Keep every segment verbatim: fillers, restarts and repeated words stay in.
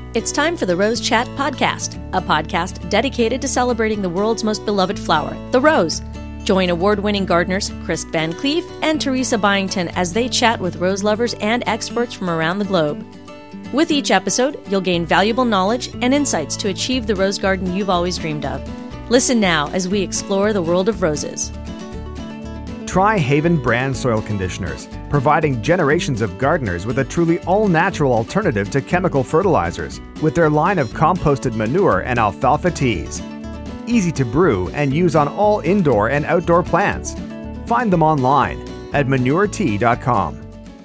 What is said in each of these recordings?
It's time for the Rose Chat Podcast, a podcast dedicated to celebrating the world's most beloved flower, the rose. Join award-winning gardeners Chris Van Cleef and Teresa Byington as they chat with rose lovers and experts from around the globe. With each episode, you'll gain valuable knowledge and insights to achieve the rose garden you've always dreamed of. Listen now as we explore the world of roses. Try Haven brand soil conditioners, providing generations of gardeners with a truly all-natural alternative to chemical fertilizers with their line of composted manure and alfalfa teas. Easy to brew and use on all indoor and outdoor plants. Find them online at manure tea dot com.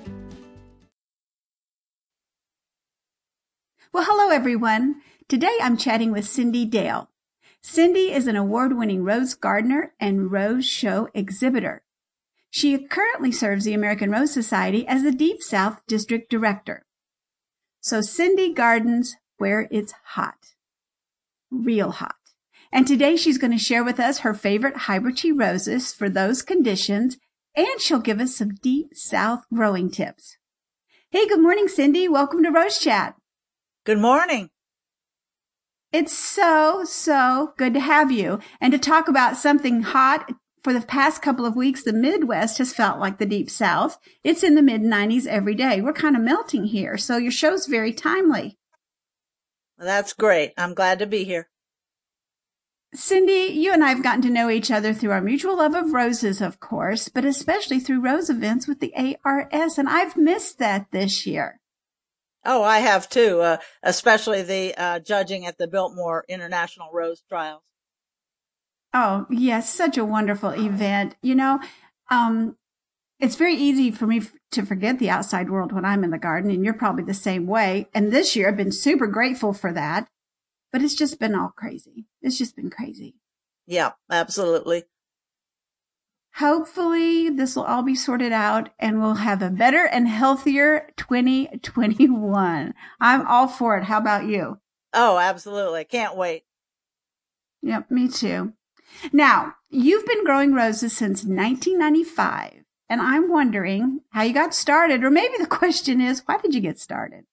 Well, hello everyone. Today I'm chatting with Cindy Dale. Cindy is an award-winning rose gardener and rose show exhibitor. She currently serves the American Rose Society as the Deep South District Director. So Cindy gardens where it's hot. Real hot. And today she's going to share with us her favorite hybrid tea roses for those conditions, and she'll give us some Deep South growing tips. Hey, good morning, Cindy. Welcome to Rose Chat. Good morning. It's so, so good to have you and to talk about something hot. For the past couple of weeks, the Midwest has felt like the Deep South. It's in the mid nineties every day. We're kind of melting here, so your show's very timely. Well, that's great. I'm glad to be here. Cindy, you and I have gotten to know each other through our mutual love of roses, of course, but especially through rose events with the A R S, and I've missed that this year. Oh, I have too, uh, especially the uh, judging at the Biltmore International Rose Trials. Oh, yes, such a wonderful event. You know, um, it's very easy for me f- to forget the outside world when I'm in the garden, and you're probably the same way. And this year I've been super grateful for that, but it's just been all crazy. It's just been crazy. Yeah, absolutely. Hopefully this will all be sorted out and we'll have a better and healthier twenty twenty-one. I'm all for it. How about you? Oh, absolutely. Can't wait. Yep, me too. Now, you've been growing roses since nineteen ninety-five, and I'm wondering how you got started, or maybe the question is, why did you get started?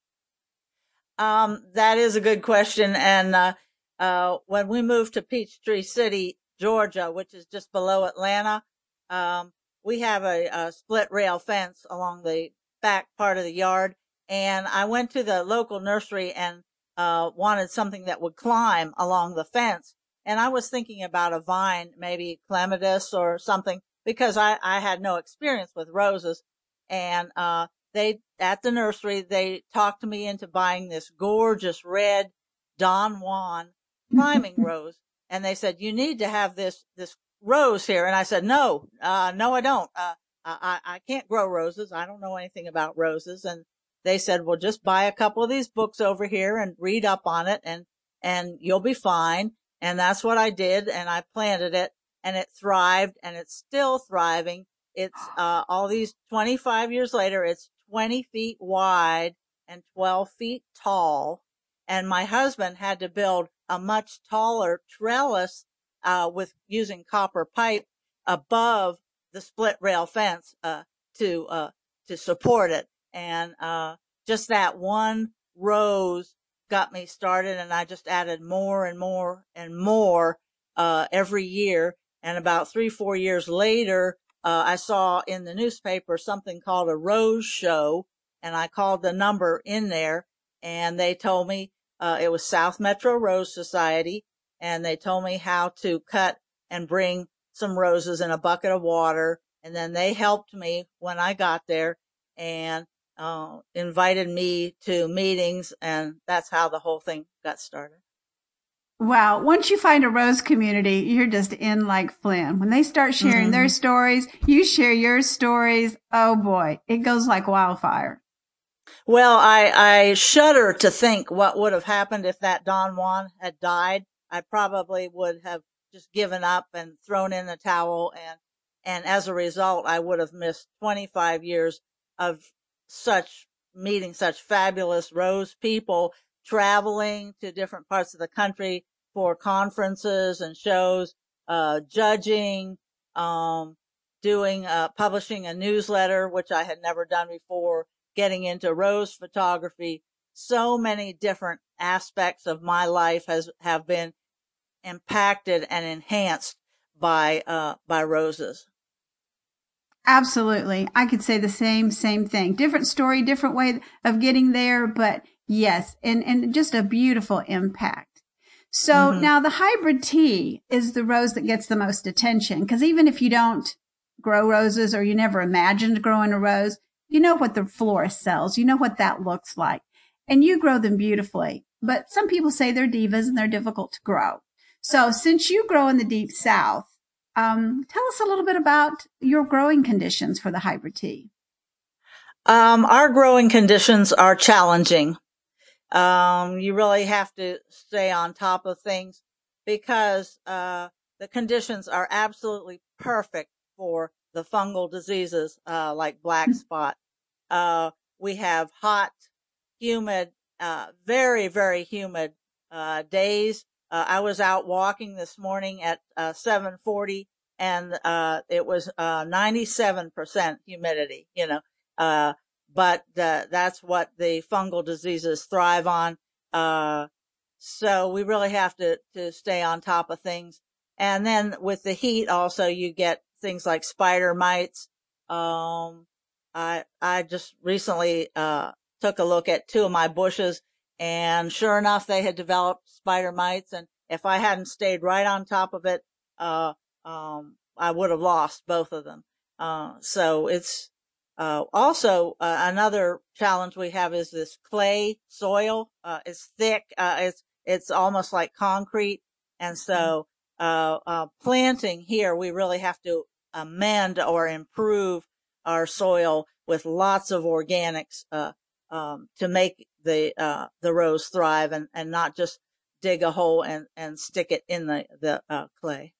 Um, that is a good question. And, uh, uh, when we moved to Peachtree City, Georgia, which is just below Atlanta, um, we have a, a split rail fence along the back part of the yard. And I went to the local nursery and, uh, wanted something that would climb along the fence. And I was thinking about a vine, maybe clematis or something, because I, I had no experience with roses. And, uh, they, at the nursery, they talked me into buying this gorgeous red Don Juan climbing rose. And they said, you need to have this, this rose here. And I said, no, uh, no, I don't. Uh, I, I can't grow roses. I don't know anything about roses. And they said, well, just buy a couple of these books over here and read up on it and, and you'll be fine. And that's what I did. And I planted it and it thrived and it's still thriving. It's, uh, all these twenty-five years later, it's twenty feet wide and twelve feet tall. And my husband had to build a much taller trellis, uh, with using copper pipe above the split rail fence, uh, to, uh, to support it. And, uh, just that one rose got me started, and I just added more and more and more uh every year. And about three, four years later, uh I saw in the newspaper something called a rose show, and I called the number in there, and they told me uh it was South Metro Rose Society, and they told me how to cut and bring some roses in a bucket of water. And then they helped me when I got there, and uh, invited me to meetings, and that's how the whole thing got started. Wow. Once you find a rose community, you're just in like Flynn. When they start sharing mm-hmm. their stories, you share your stories. Oh boy, it goes like wildfire. Well, I, I shudder to think what would have happened if that Don Juan had died. I probably would have just given up and thrown in the towel. And, and as a result, I would have missed twenty-five years of such meeting such fabulous rose people, traveling to different parts of the country for conferences and shows, uh, judging, um, doing, uh, publishing a newsletter, which I had never done before, getting into rose photography, so many different aspects of my life has have been impacted and enhanced by uh, by roses. Absolutely. I could say the same, same thing. Different story, different way of getting there, but yes, and, and just a beautiful impact. So Mm-hmm. now the hybrid tea is the rose that gets the most attention, because even if you don't grow roses or you never imagined growing a rose, you know what the florist sells. You know what that looks like, and you grow them beautifully. But some people say they're divas and they're difficult to grow. So since you grow in the deep South, Um, tell us a little bit about your growing conditions for the hybrid tea. Um, our growing conditions are challenging. Um, you really have to stay on top of things because uh, the conditions are absolutely perfect for the fungal diseases uh, like black spot. Uh, we have hot, humid, uh, very, very humid uh, days. Uh, I was out walking this morning at uh, seven forty, and uh, it was uh, ninety-seven percent humidity. You know, uh, but uh, that's what the fungal diseases thrive on. Uh, so we really have to to stay on top of things. And then with the heat, also you get things like spider mites. Um, I I just recently uh took a look at two of my bushes, and sure enough, they had developed spider mites. And if I hadn't stayed right on top of it, uh, um, I would have lost both of them. Uh, so it's uh, also uh, another challenge we have is this clay soil. Uh, it's thick. Uh, it's it's almost like concrete, and so uh, uh, planting here, we really have to amend or improve our soil with lots of organics uh, um, to make the uh, the rose thrive, and, and not just dig a hole and, and stick it in the the uh, clay.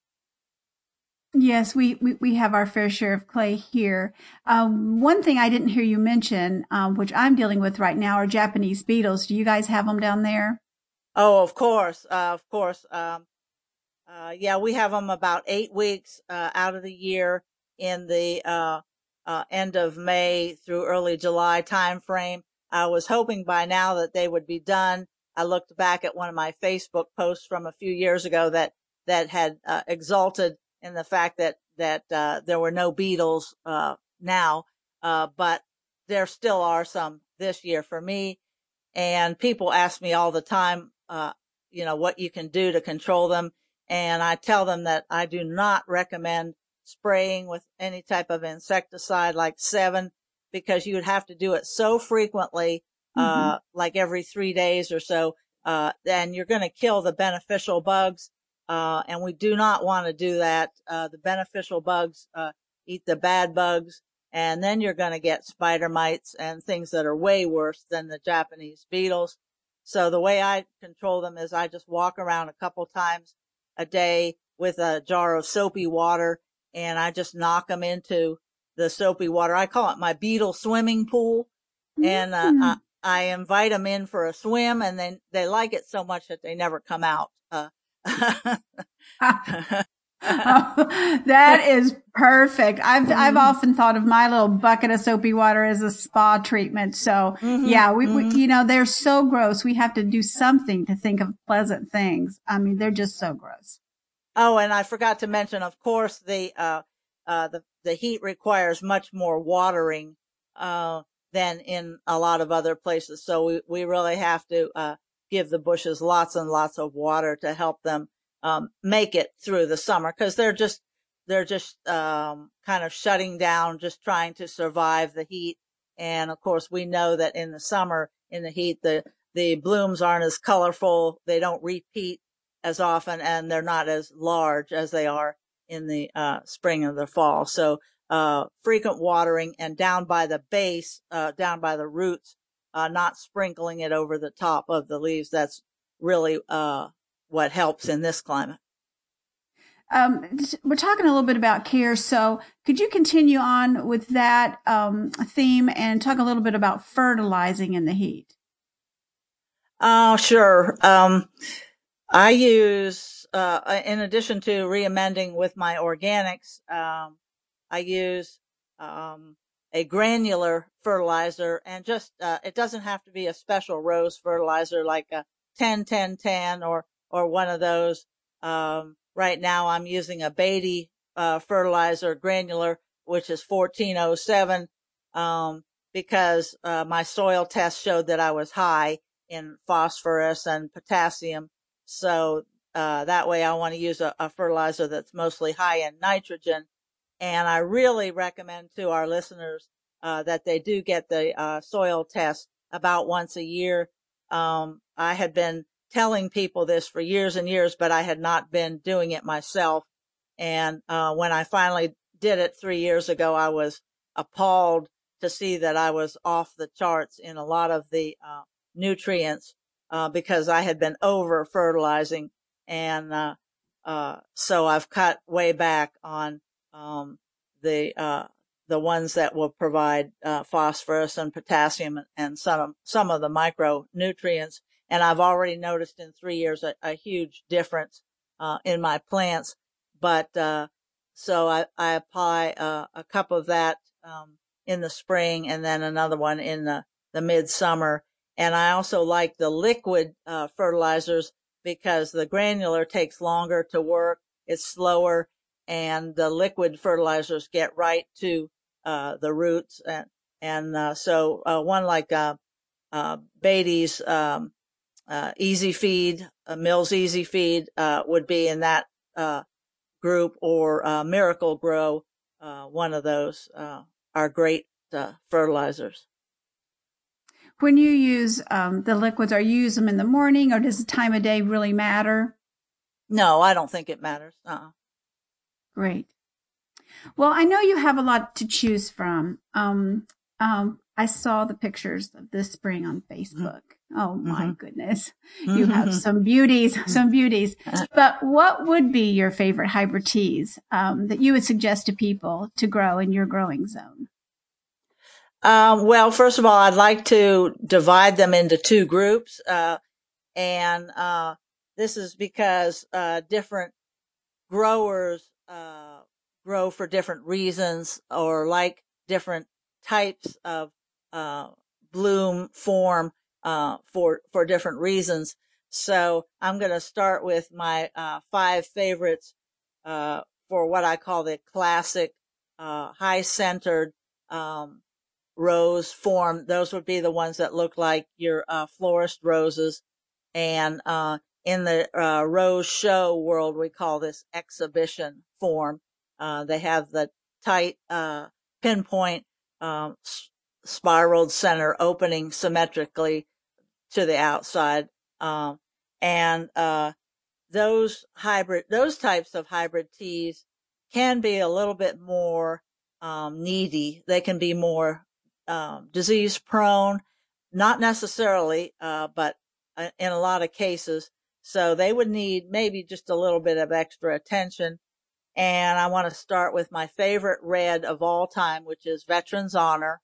Yes, we, we, we have our fair share of clay here. Um, one thing I didn't hear you mention, um, which I'm dealing with right now, are Japanese beetles. Do you guys have them down there? Oh, of course, uh, of course. Um, uh, yeah, we have them about eight weeks uh, out of the year in the uh, uh, end of May through early July time frame. I was hoping by now that they would be done. I looked back at one of my Facebook posts from a few years ago that that had uh, exulted in the fact that that uh, there were no beetles uh, now, uh, but there still are some this year for me. And people ask me all the time, uh, you know, what you can do to control them. And I tell them that I do not recommend spraying with any type of insecticide like Sevin, because you would have to do it so frequently, uh, mm-hmm. like every three days or so. Uh, and you're going to kill the beneficial bugs. Uh, and we do not want to do that. Uh, the beneficial bugs, uh, eat the bad bugs. And then you're going to get spider mites and things that are way worse than the Japanese beetles. So the way I control them is I just walk around a couple times a day with a jar of soapy water, and I just knock them into the soapy water. I call it my beetle swimming pool. And uh, Mm-hmm. I, I invite them in for a swim, and then they like it so much that they never come out. Uh, Oh, that is perfect. I've mm-hmm. I've often thought of my little bucket of soapy water as a spa treatment. So mm-hmm. yeah, we, mm-hmm. we you know they're so gross. We have to do something to think of pleasant things. I mean, they're just so gross. Oh, and I forgot to mention, of course, the uh uh the the heat requires much more watering uh than in a lot of other places. So we we really have to uh give the bushes lots and lots of water to help them um make it through the summer, because they're just they're just um kind of shutting down, just trying to survive the heat. And of course, we know that in the summer, in the heat, the the blooms aren't as colorful, they don't repeat as often, and they're not as large as they are in the uh spring or the fall. So uh frequent watering, and down by the base, uh down by the roots, uh not sprinkling it over the top of the leaves. That's really uh what helps in this climate. Um, we're talking a little bit about care. So could you continue on with that um, theme and talk a little bit about fertilizing in the heat? Oh, sure. Um, I use, uh, in addition to re-amending with my organics, um, I use, um, a granular fertilizer, and just, uh, it doesn't have to be a special rose fertilizer like a, ten ten ten or, or one of those. Um, right now I'm using a Beatty, uh, fertilizer granular, which is fourteen oh seven, um, because, uh, my soil test showed that I was high in phosphorus and potassium. So, uh, that way I want to use a, a fertilizer that's mostly high in nitrogen. And I really recommend to our listeners, uh, that they do get the, uh, soil test about once a year. Um, I had been telling people this for years and years, but I had not been doing it myself. And, uh, when I finally did it three years ago, I was appalled to see that I was off the charts in a lot of the, uh, nutrients, uh, because I had been over fertilizing. And, uh, uh, so I've cut way back on, um, the, uh, the ones that will provide, uh, phosphorus and potassium and some, some of the micronutrients. And I've already noticed in three years a, a huge difference, uh, in my plants. But, uh, so I, I apply, uh, a cup of that, um, in the spring and then another one in the, the midsummer. And I also like the liquid, uh, fertilizers because the granular takes longer to work. It's slower, and the liquid fertilizers get right to, uh, the roots. And, and, uh, so, uh, one like, uh, uh, Beatty's, um, uh, Easy Feed, uh, Mills Easy Feed, uh, would be in that, uh, group, or, uh, Miracle Grow, uh, one of those, uh, are great, uh, fertilizers. When you use um, the liquids, are you use them in the morning, or does the time of day really matter? No, I don't think it matters. Uh-uh. Great. Well, I know you have a lot to choose from. Um, um, I saw the pictures of this spring on Facebook. Mm-hmm. Oh my mm-hmm. goodness. Mm-hmm. You have some beauties, some beauties. But what would be your favorite hybrid teas um, that you would suggest to people to grow in your growing zone? Um, well, first of all, I'd like to divide them into two groups. Uh, and, uh, this is because, uh, different growers, uh, grow for different reasons or like different types of, uh, bloom form, uh, for, for different reasons. So I'm going to start with my, uh, five favorites, uh, for what I call the classic, uh, high centered, um, rose form. Those would be the ones that look like your, uh, florist roses. And, uh, in the, uh, rose show world, we call this exhibition form. Uh, they have the tight, uh, pinpoint, um, s- spiraled center opening symmetrically to the outside. Um, and, uh, those hybrid, those types of hybrid teas can be a little bit more, um, needy. They can be more, um, disease prone, not necessarily, uh, but uh, in a lot of cases. So they would need maybe just a little bit of extra attention. And I want to start with my favorite red of all time, which is Veterans Honor.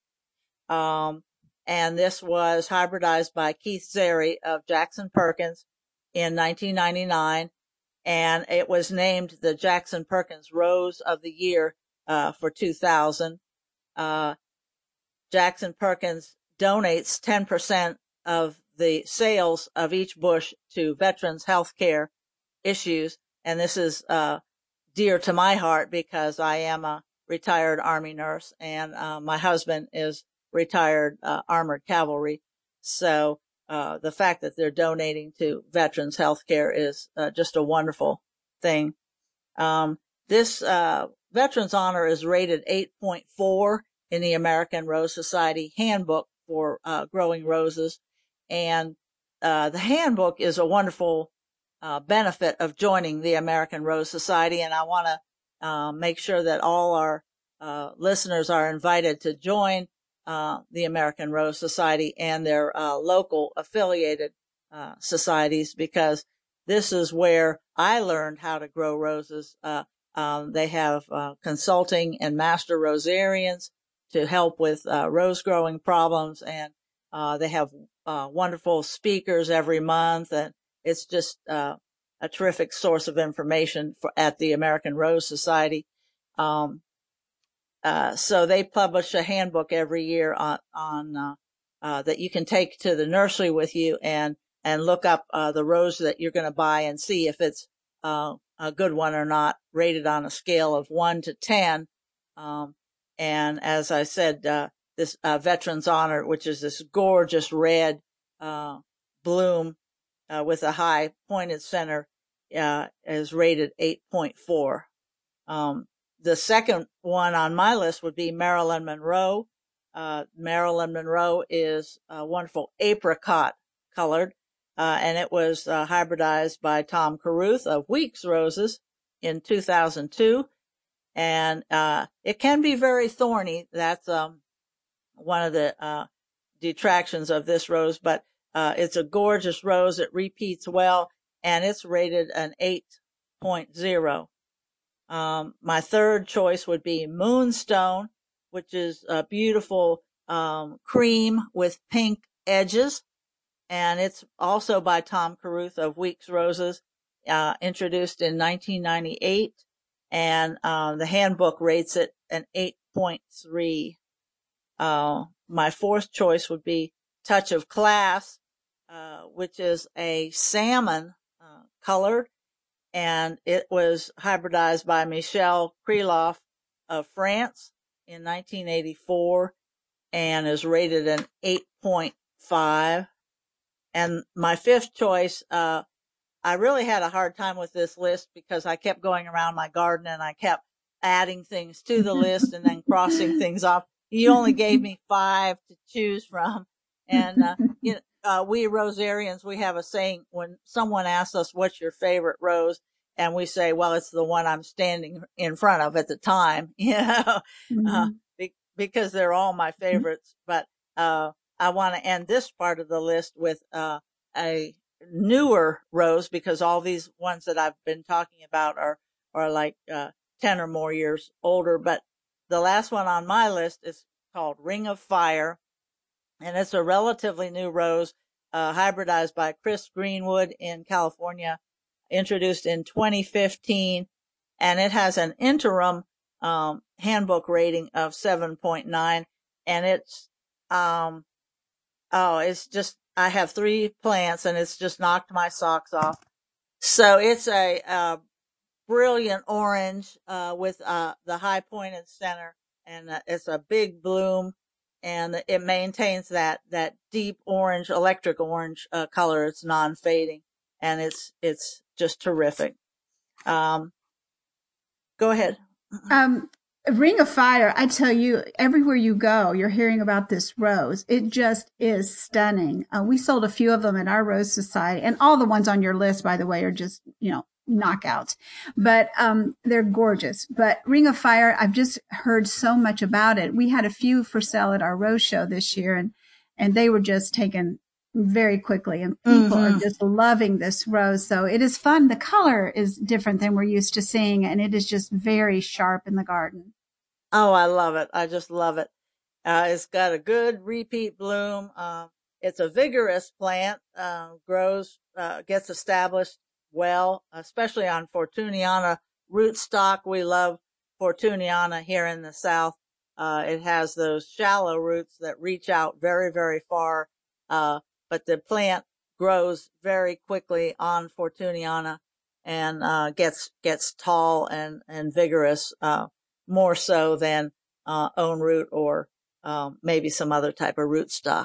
Um, and this was hybridized by Keith Zeri of Jackson Perkins in nineteen ninety-nine. And it was named the Jackson Perkins Rose of the Year, uh, for two thousand. Uh, Jackson Perkins donates ten percent of the sales of each bush to veterans healthcare issues. And this is, uh, dear to my heart because I am a retired Army nurse and, uh, my husband is retired, uh, armored cavalry. So, uh, the fact that they're donating to veterans healthcare is, uh, just a wonderful thing. Um, this, uh, Veterans Honor is rated eight point four in the American Rose Society handbook for, uh, growing roses. And, uh, the handbook is a wonderful, uh, benefit of joining the American Rose Society. And I want to, uh, make sure that all our, uh, listeners are invited to join, uh, the American Rose Society and their, uh, local affiliated, uh, societies, because this is where I learned how to grow roses. Uh, um, they have, uh, consulting and master rosarians to help with, uh, rose growing problems. And, uh, they have, uh, wonderful speakers every month. And it's just, uh, a terrific source of information for, at the American Rose Society. Um, uh, so they publish a handbook every year on, on, uh, uh, that you can take to the nursery with you. And and look up uh, the rose that you're going to buy and see if it's uh, a good one or not, rated on a scale of one to ten. Um, and as I said, uh, this uh, Veterans Honor, which is this gorgeous red uh, bloom uh, with a high pointed center, uh, is rated eight point four. Um, the second one on my list would be Marilyn Monroe. Uh, Marilyn Monroe is a wonderful apricot colored, uh, and it was uh, hybridized by Tom Caruth of Weeks Roses in two thousand two. And uh, it can be very thorny. That's um, one of the uh, detractions of this rose, but uh, it's a gorgeous rose. It repeats well, and it's rated an eight point oh. Um, my third choice would be Moonstone, which is a beautiful um, cream with pink edges. And it's also by Tom Caruth of Weeks Roses, uh, introduced in nineteen ninety-eight. And um, the handbook rates it an eight point three. Uh, my fourth choice would be Touch of Class, uh, which is a salmon uh, colored. And it was hybridized by Michel Kriloff of France in nineteen eighty-four and is rated an eight point five. And my fifth choice, uh, I really had a hard time with this list because I kept going around my garden and I kept adding things to the list and then crossing things off. You only gave me five to choose from. And, uh, you know, uh, we Rosarians, we have a saying when someone asks us, what's your favorite rose? And we say, well, it's the one I'm standing in front of at the time, you know, mm-hmm. uh, be- because they're all my favorites. But, uh, I want to end this part of the list with, uh, a newer rose because all these ones that I've been talking about are, are like, uh, ten or more years older. But the last one on my list is called Ring of Fire. And it's a relatively new rose, uh, hybridized by Chris Greenwood in California, introduced in twenty fifteen. And it has an interim, um, handbook rating of seven point nine. And it's, um, oh, it's just, I have three plants and it's just knocked my socks off. So it's a, uh, brilliant orange, uh, with, uh, the high pointed center, and uh, it's a big bloom. And it maintains that, that deep orange, electric orange, uh, color. It's non-fading and it's, it's just terrific. Um, go ahead. Um, Ring of Fire, I tell you, everywhere you go, you're hearing about this rose. It just is stunning. Uh, we sold a few of them at our Rose Society, and all the ones on your list, by the way, are just, you know, knockouts, but um, they're gorgeous. But Ring of Fire, I've just heard so much about it. We had a few for sale at our Rose Show this year, and and they were just taken very quickly, and people mm-hmm. are just loving this rose. So it is fun. The color is different than we're used to seeing, and it is just very sharp in the garden. Oh, I love it. I just love it. Uh, it's got a good repeat bloom. Uh, it's a vigorous plant, uh, grows, uh, gets established well, especially on Fortuniana rootstock. We love Fortuniana here in the South. Uh, it has those shallow roots that reach out very, very far. Uh, but the plant grows very quickly on Fortuniana and, uh, gets, gets tall and, and vigorous, uh, more so than, uh, own root or, um, maybe some other type of rootstock.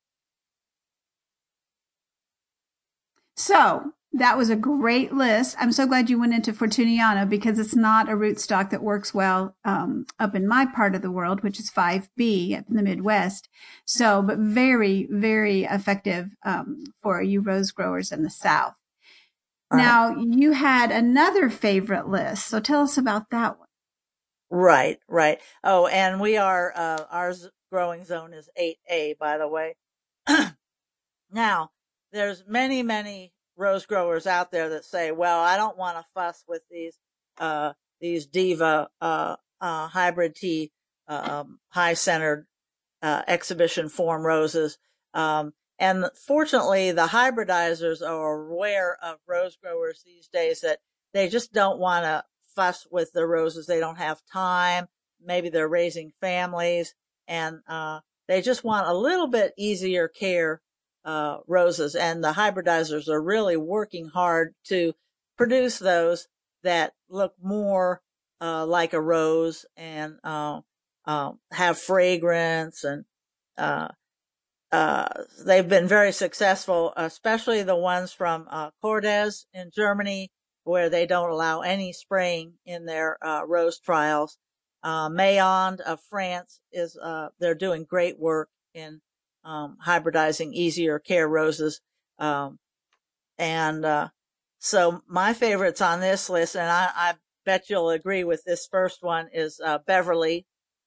So that was a great list. I'm so glad you went into Fortuniana because it's not a rootstock that works well um, up in my part of the world, which is five B up in the Midwest. So, but very, very effective um, for you rose growers in the South. Right. Now, you had another favorite list. So tell us about that one. Right, right. Oh, and we are, uh, our growing zone is eight A, by the way. Now, there's many, many rose growers out there that say, well, I don't want to fuss with these, uh, these Diva, uh, uh, hybrid tea, um, high centered, uh, exhibition form roses. Um, and fortunately the hybridizers are aware of rose growers these days that they just don't want to fuss with the roses. They don't have time. Maybe they're raising families and, uh, they just want a little bit easier care uh, roses, and the hybridizers are really working hard to produce those that look more uh, like a rose and uh, uh, have fragrance, and uh, uh, they've been very successful, especially the ones from uh, Cordes in Germany, where they don't allow any spraying in their uh, rose trials. Uh, Mayond of France is, uh, they're doing great work in um, hybridizing easier care roses. Um, and uh, so my favorites on this list, and I, I bet you'll agree with this first one, is uh, Beverly.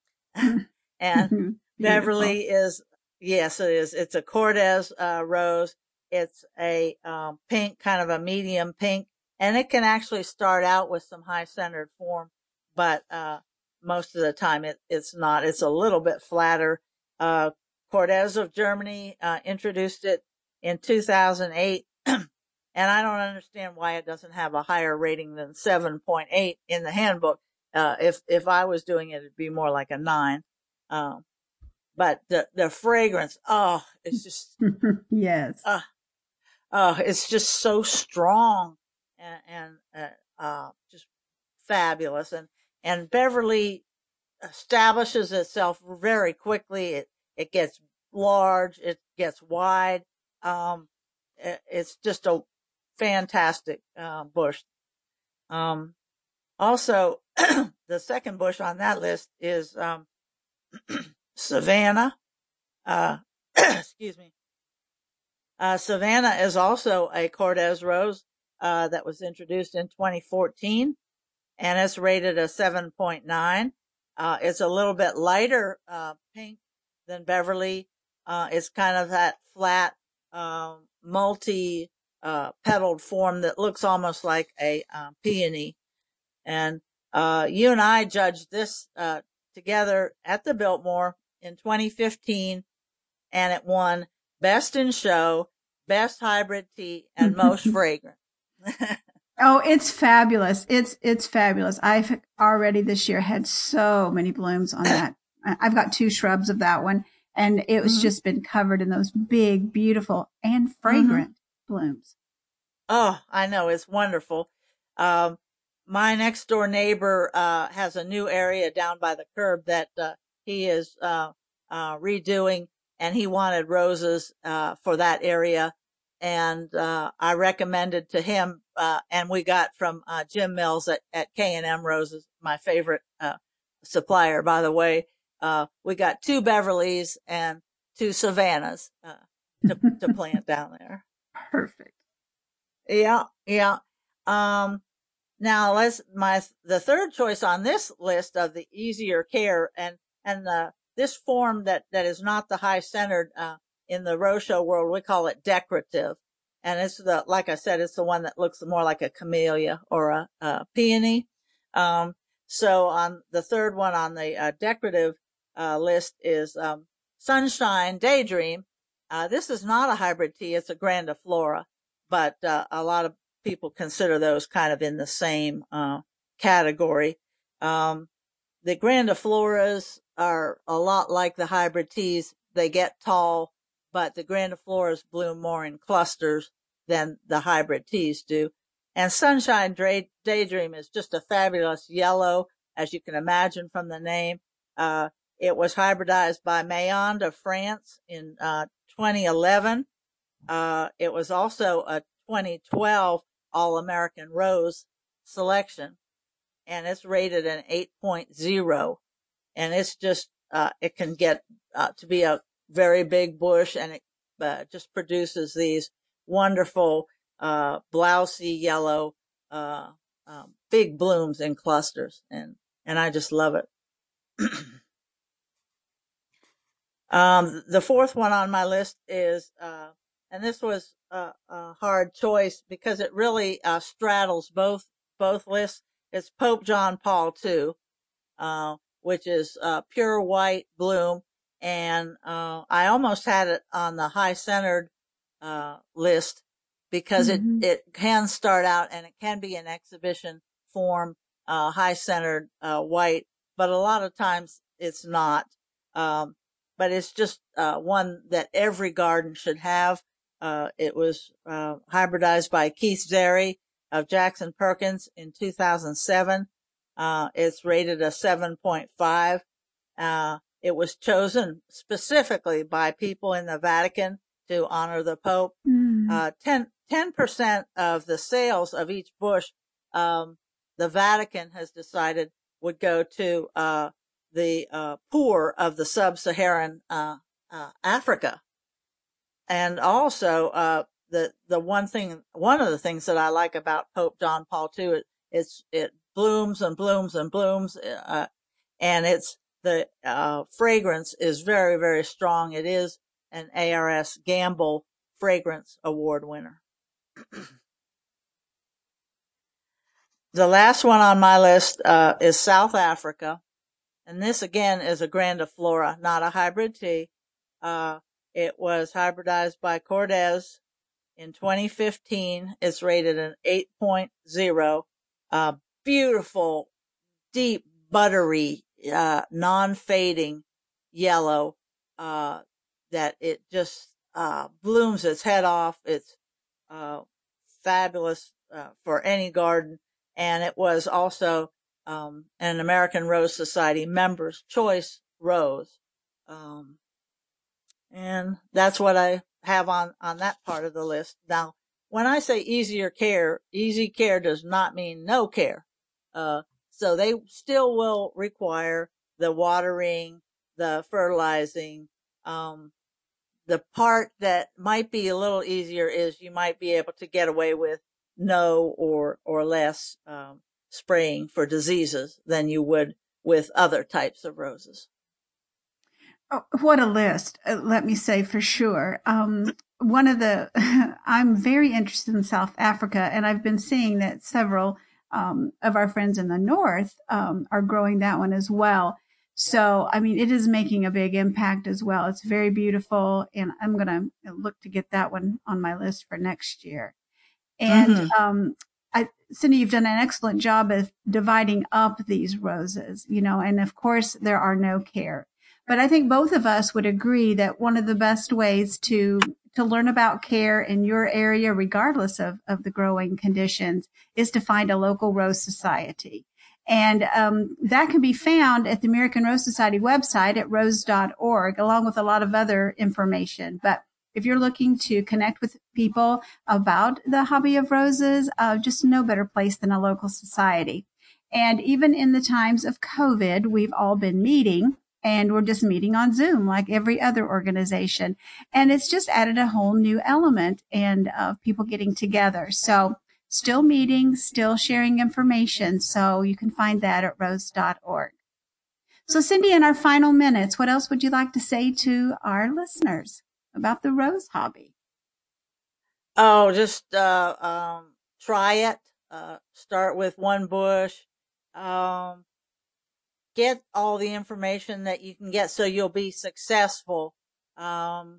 And Beverly is, yes, it is. It's a Cordes uh, rose. It's a um, pink, kind of a medium pink, and it can actually start out with some high centered form, but uh, most of the time it, it's not. It's a little bit flatter. Uh, Cordes of Germany uh, introduced it in two thousand eight, and I don't understand why it doesn't have a higher rating than seven point eight in the handbook. Uh, if if I was doing it, it'd be more like a nine. Um, but the, the fragrance, oh, it's just, yes. uh, oh, it's just so strong and, and, uh, uh, just fabulous. And, and Beverly establishes itself very quickly. It, it gets large. It gets wide. Um, it, it's just a fantastic, uh, bush. Um, also, the second bush on that list is, um, Savannah, uh, excuse me. Uh, Savannah is also a Cordes rose, uh, that was introduced in twenty fourteen, and it's rated a seven point nine. Uh, it's a little bit lighter, uh, pink than Beverly. Uh, it's kind of that flat, um, multi, uh, petaled form that looks almost like a, uh, peony. And, uh, you and I judged this, uh, together at the Biltmore in twenty fifteen, and it won Best in Show, Best Hybrid Tea, and Most Fragrant. Oh, it's fabulous. It's, it's fabulous. I've already this year had so many blooms on that. I've got two shrubs of that one, and it was mm-hmm. just been covered in those big, beautiful, and fragrant mm-hmm. blooms. Oh, I know. It's wonderful. Um, my next door neighbor, uh, has a new area down by the curb that, uh, he is, uh, uh, redoing, and he wanted roses, uh, for that area. And, uh, I recommended to him, uh, and we got from, uh, Jim Mills at, at K and M Roses, my favorite, uh, supplier, by the way. Uh, we got two Beverlys and two Savannahs, uh, to, to plant down there. Perfect. Yeah. Yeah. Um, now let's, my, the third choice on this list of the easier care, and, and the, this form that, that is not the high centered, uh, in the rose show world, we call it decorative. And it's the, like I said, it's the one that looks more like a camellia or a, a peony. Um, so on the third one on the uh, decorative, uh, list is, um, Sunshine Daydream. Uh, this is not a hybrid tea. It's a grandiflora, but, uh, a lot of people consider those kind of in the same, uh, category. Um, the grandifloras are a lot like the hybrid teas. They get tall, but the grandifloras bloom more in clusters than the hybrid teas do. And Sunshine Daydream is just a fabulous yellow, as you can imagine from the name. Uh, it was hybridized by Mayond of France in, uh, twenty eleven. Uh, it was also a twenty twelve All-American Rose selection, and it's rated an eight point oh. And it's just, uh, it can get, uh, to be a very big bush, and it, uh, just produces these wonderful, uh, blousy yellow, uh, um, big blooms in clusters. And, and I just love it. um, the fourth one on my list is, uh, and this was a, a hard choice because it really, uh, straddles both, both lists. It's Pope John Paul the Second, uh, which is, uh, pure white bloom. And, uh, I almost had it on the high centered, uh, list because mm-hmm. it, it can start out and it can be an exhibition form, uh, high centered, uh, white, but a lot of times it's not. Um, but it's just uh, one that every garden should have. Uh, it was uh, hybridized by Keith Zeri of Jackson Perkins in two thousand seven. Uh, it's rated a seven point five. Uh, it was chosen specifically by people in the Vatican to honor the Pope. Mm. Uh, ten percent of the sales of each bush, um, the Vatican has decided would go to, uh, the, uh, poor of the sub-Saharan, uh, uh, Africa. And also, uh, the, the one thing, one of the things that I like about Pope John Paul the Second, it, it's, it blooms and blooms and blooms, uh, and it's, the, uh, fragrance is very, very strong. It is an A R S Gamble Fragrance Award winner. The last one on my list, uh, is South Africa. And this again is a grandiflora, not a hybrid tea. Uh, it was hybridized by Cordes in twenty fifteen. It's rated an eight point oh. Uh, beautiful, deep, buttery, uh, non-fading yellow, uh, that it just, uh, blooms its head off. It's, uh, fabulous, uh, for any garden. And it was also, um, an American Rose Society Members' Choice Rose. Um, and that's what I have on, on that part of the list. Now, when I say easier care, easy care does not mean no care. Uh, so they still will require the watering, the fertilizing. Um, the part that might be a little easier is you might be able to get away with no or, or less, um, spraying for diseases than you would with other types of roses. Oh, what a list, uh, let me say for sure. Um, one of the, I'm very interested in South Africa, and I've been seeing that several um, of our friends in the north um, are growing that one as well. So, I mean, it is making a big impact as well. It's very beautiful, and I'm going to look to get that one on my list for next year. And mm-hmm. um, I, Cindy, you've done an excellent job of dividing up these roses, you know, and of course there are no care. But I think both of us would agree that one of the best ways to to learn about care in your area, regardless of, of the growing conditions, is to find a local rose society. And um, that can be found at the American Rose Society website at rose dot org, along with a lot of other information. But if you're looking to connect with people about the hobby of roses, uh, just no better place than a local society. And even in the times of COVID, we've all been meeting. And we're just meeting on Zoom like every other organization. And it's just added a whole new element and of people getting together. So still meeting, still sharing information. So you can find that at rose dot org. So Cindy, in our final minutes, what else would you like to say to our listeners about the rose hobby? Oh, just uh, um, try it. Uh, start with one bush. Um, Get all the information that you can get so you'll be successful. Um,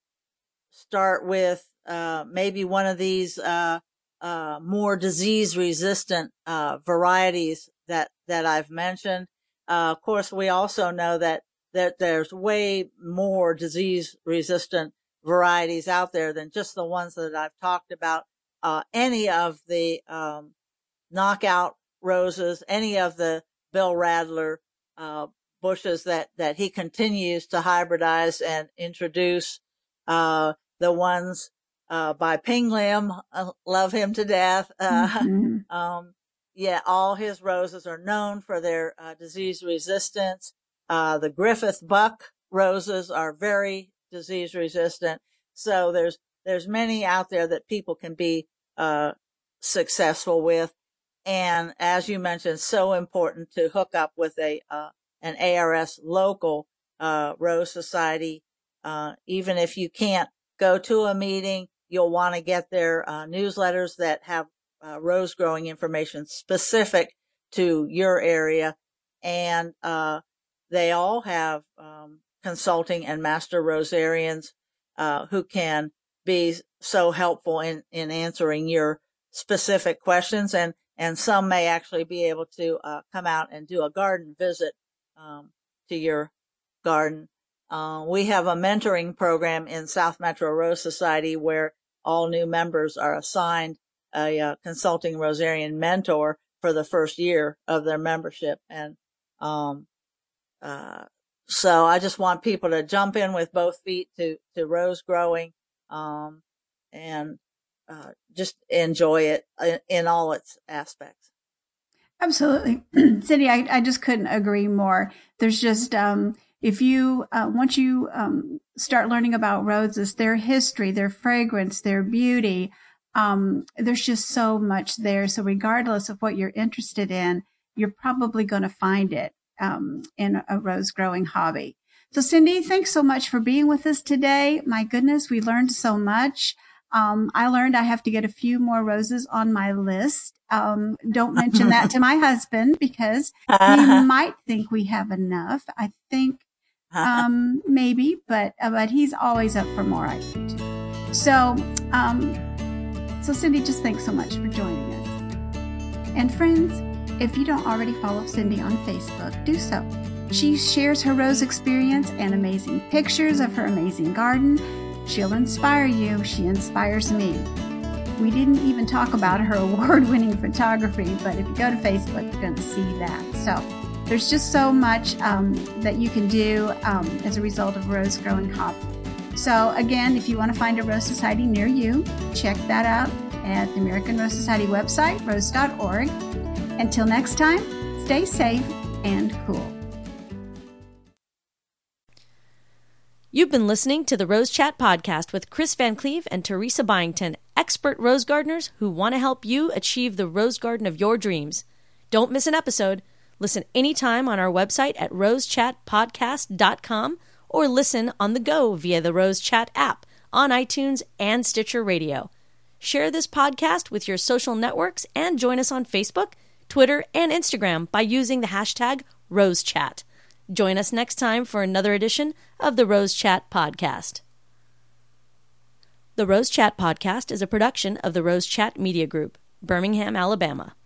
start with, uh, maybe one of these, uh, uh, more disease resistant, uh, varieties that, that I've mentioned. Uh, of course, we also know that, that there's way more disease resistant varieties out there than just the ones that I've talked about. Uh, any of the, um, knockout roses, any of the Bill Radler, uh, bushes that, that he continues to hybridize and introduce, uh, the ones, uh, by Ping Lim, uh, love him to death. Uh, mm-hmm. um, yeah, all his roses are known for their, uh, disease resistance. Uh, the Griffith Buck roses are very disease resistant. So there's, there's many out there that people can be, uh, successful with. And as you mentioned, so important to hook up with a, uh, an A R S local, uh, Rose Society. Uh, even if you can't go to a meeting, you'll want to get their, uh, newsletters that have, uh, rose growing information specific to your area. And, uh, they all have, um, consulting and master rosarians, uh, who can be so helpful in, in answering your specific questions. And, And some may actually be able to uh, come out and do a garden visit um, to your garden. uh, we have a mentoring program in South Metro Rose Society where all new members are assigned a, uh consulting rosarian mentor for the first year of their membership. And, um, uh, so I just want people to jump in with both feet to, to rose growing, um, and, uh, just enjoy it in, in all its aspects. Absolutely. Cindy, I, I just couldn't agree more. There's just, um, if you, uh, once you, um, start learning about roses, their history, their fragrance, their beauty, um, there's just so much there. So regardless of what you're interested in, you're probably going to find it, um, in a rose growing hobby. So Cindy, thanks so much for being with us today. My goodness, we learned so much. Um, I learned I have to get a few more roses on my list. Um, don't mention that to my husband because he might think we have enough. I think, um, maybe, but, uh, but he's always up for more, I think too. So, um, so Cindy, just thanks so much for joining us. And friends, if you don't already follow Cindy on Facebook, do so. She shares her rose experience and amazing pictures of her amazing garden. She'll inspire you. She inspires me. We didn't even talk about her award-winning photography, but if you go to Facebook, you're going to see that. So there's just so much um, that you can do um, as a result of rose growing hobby. So again, if you want to find a Rose Society near you, check that out at the American Rose Society website, rose dot org. Until next time, stay safe and cool. You've been listening to the Rose Chat podcast with Chris Van Cleve and Teresa Byington, expert rose gardeners who want to help you achieve the rose garden of your dreams. Don't miss an episode. Listen anytime on our website at rose chat podcast dot com or listen on the go via the Rose Chat app on iTunes and Stitcher Radio. Share this podcast with your social networks and join us on Facebook, Twitter, and Instagram by using the hashtag RoseChat. Join us next time for another edition of the Rose Chat podcast. The Rose Chat podcast is a production of the Rose Chat Media Group, Birmingham, Alabama.